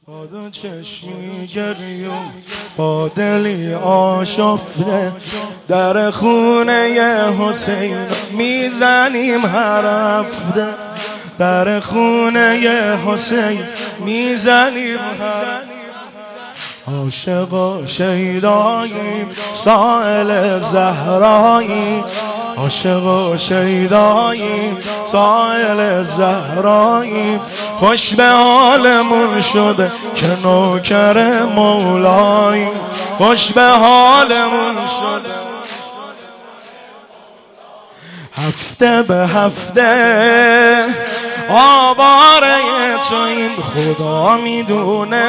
با دو چشمی گریون با دلی آشفته در خونه حسین میزنیم هر هفته، در خونه حسین میزنیم هر عاشق و شیداییم سائل زهراییم، عاشق و شیداییم سائل زهراییم. خوش به حالمون شده که نوکر مولاییم، خوش به حالمون شده هفته به هفته آواره توییم. خدا میدونه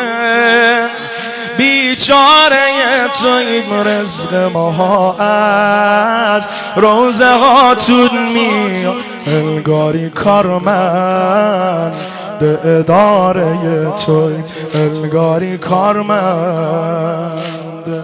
بیچاره توییم، رزق ماها از روزه هاتون میاد. انگاری کارمند اداره توییم، انگاری کارمند.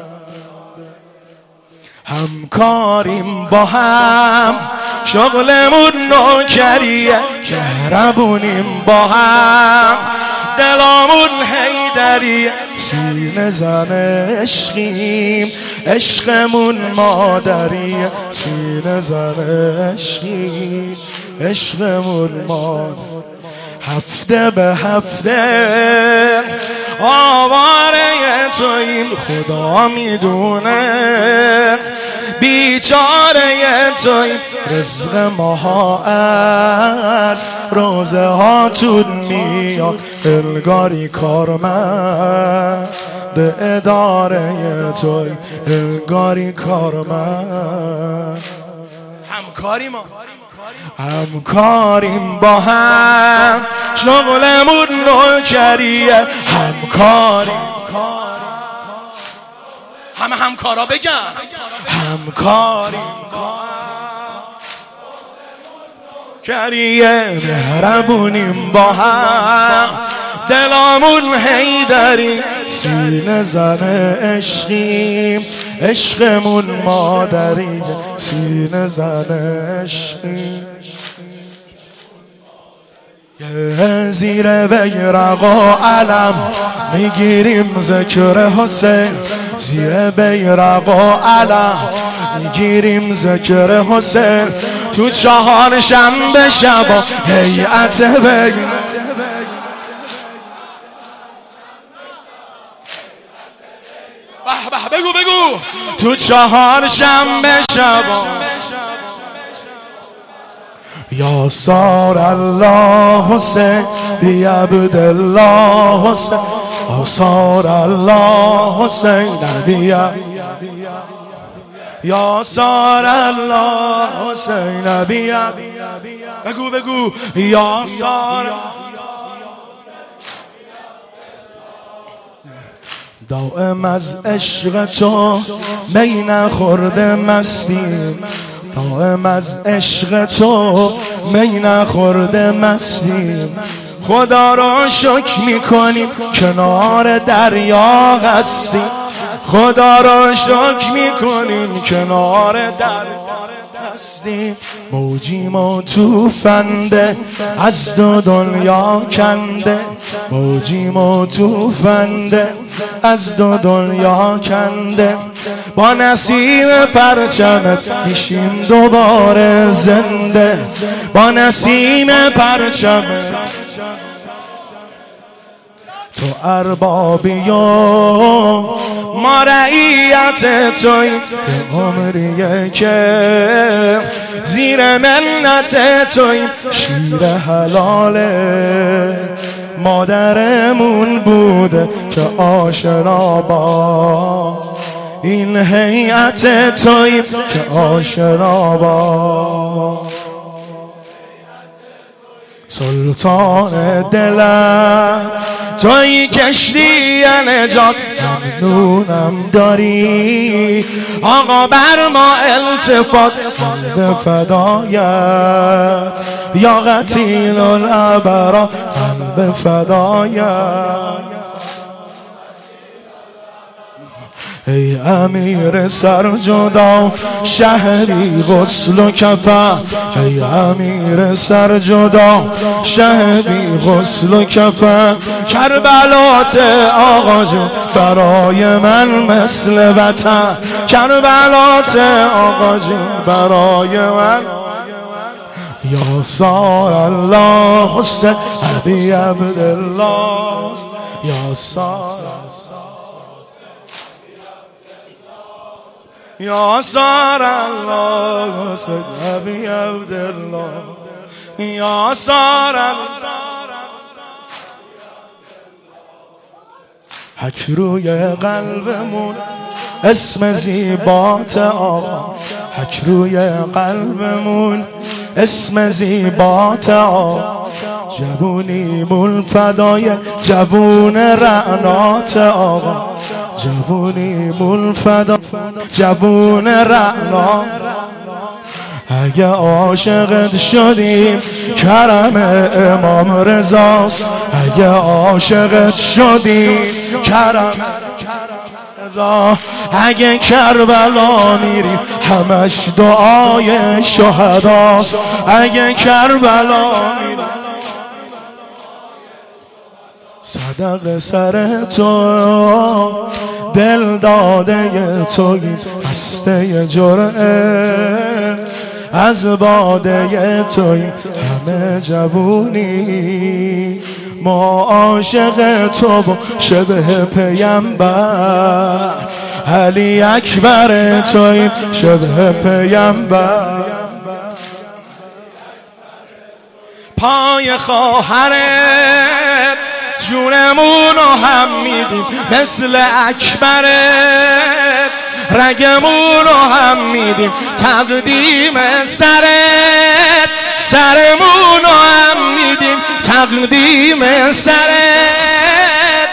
همکاریم با هم شغلمون نوکریه، مهربونیم با هم دلامون حیدریه. سینه زن عشقیم عشقمون مادریه، سینه زن عشقیم عشقمون مادریه. هفته به هفته آواره توییم، خدا میدونه بیچاره توییم. رزق ماها از روزه هاتون میاد، انگاری کارمند اداره توییم، انگاری کارمند. همکاریم با هم شغلمون نوکریه، همکاریم. همه همکارا بگن همکاریم کریه، مهربونیم با هم دلامون حیدری. سینه زن عشقیم عشقمون مادری، سینه زن عشقیم. زیر بیرق و علم میگیریم ذکر حسین، زیر بیرق و علم میگیریم ذکر حسین. تو چهار شنبه شبا هیئت بین بگو تو چهار شنبه شبا یا سار الله حسین بی عبدالله حسین، یا سار الله حسین بی یا سار الله حسین بی بگو یا سار. دائم از عشق تو می نخورده مستیم، دائم از عشق تو می نخورده مستیم. خدا را شکر میکنیم کنار دریا هستیم، خدا را شکر میکنیم کنار دریا هستیم. موجیم و توفنده از دو دنیا کنده، موجیم و توفنده از دو دنیا کنده. با نسیم پرچمت میشیم دوباره زنده، با نسیم پرچمت. تو اربابی و ما رعیت توییم، به عمریه که زیر منت توییم. شیر حلاله مادرمون بوده که آشنا با این هیئت توییم، که آشنا با سلطان دلم توی کشتی نجات. ممنونم داری آقا بر ما التفات، به فدایت یا قتیل الابرار، من به فدایت ای امیر سرجدا شهری غسل و کفن، ای امیر سرجدا شهری غسل و کفن. کربلات آقا جون برای من مثل وطن، کربلات آقا جون برای من. یا سار الله حسین ابی عبدالله، یا سار یا سار الله حسین ابی عبدالله، یا سار حک روی قلبمون اسم زیبات آقا، حک روی قلبمون اسم زیبات آقا. جوونیمون فدای جوون رعنات آقا، جوونیمون فدای جوون رعنات. اگه عاشقت شدیم کرم امام رضاست، اگه عاشقت شدیم کرم رضا. اگه کربلا میریم همش دعای شهداست، اگه کربلا میریم صدق سر تو دل داده توییم، هسته جرعه از باده توییم. همه جوونی ما عاشق تو و شبه پیمبر، علی اکبر توییم شبه پیمبر. پای خواهرت جونمونو هم میدیم مثل اکبرت، رگمونو هم میدیم تقدیم سرت، سرمونو هم میدیم تقدیم سرت.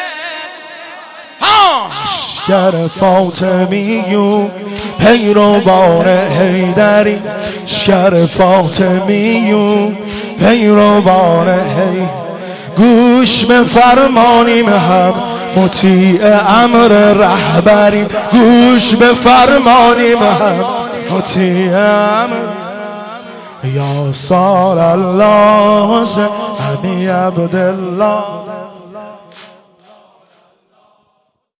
اشکر فاطمیون پیروان حیدری، اشکر فاطمیون پیروان حیدری. گوش به فرمانیم هم مطیع امر رهبریم، گوش به فرمانیم هم مطیع امر. یا سار الله حسین ابی عبدالله.